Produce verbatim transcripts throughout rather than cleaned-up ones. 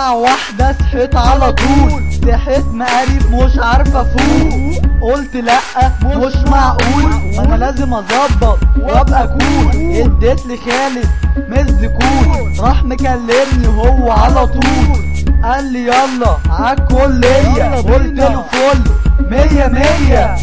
الساعة واحدة صحيت على طول، صحيت مقريف مش عارفة افوق. قلت لأ مش معقول، انا لازم اظبط وابقى كول. اديت لخالد مزكول، راح مكلمني هو على طول، قال لي يلا عالكلية. قلت له فل مية مية.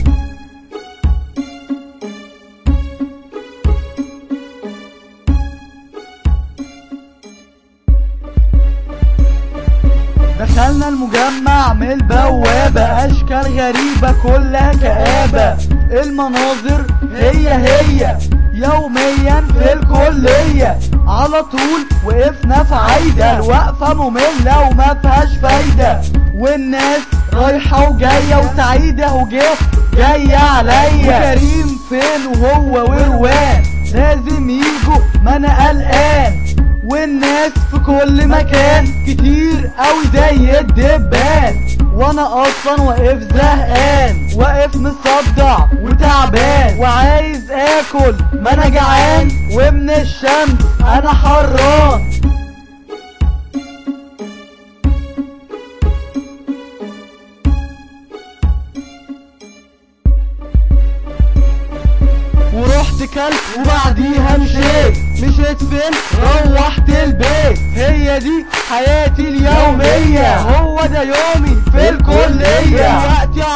دخلنا المجمع من البوابة، اشكال غريبة كلها كآبة. المناظر هي هي يوميا في الكلية، على طول وقفنا في عايدة. الوقفة مملة وما فيهاش فايدة، والناس رايحة وجاية وسعيدة وجه جاية عليا. وكريم فين وهو وروان لازم يجوا، ما انا قلقان. والناس في كل مكان كتير قوي زي الدبان، وانا اصلا واقف زهقان، واقف مصدع وتعبان وعايز اكل، ما انا جعان ومن الشمس انا حران. ورحت كلت وبعديها مشيت. مشيت فين؟ روحت البيت. هي دي حياتي اليومية، هو ده يومي في الكلية. دلوقتي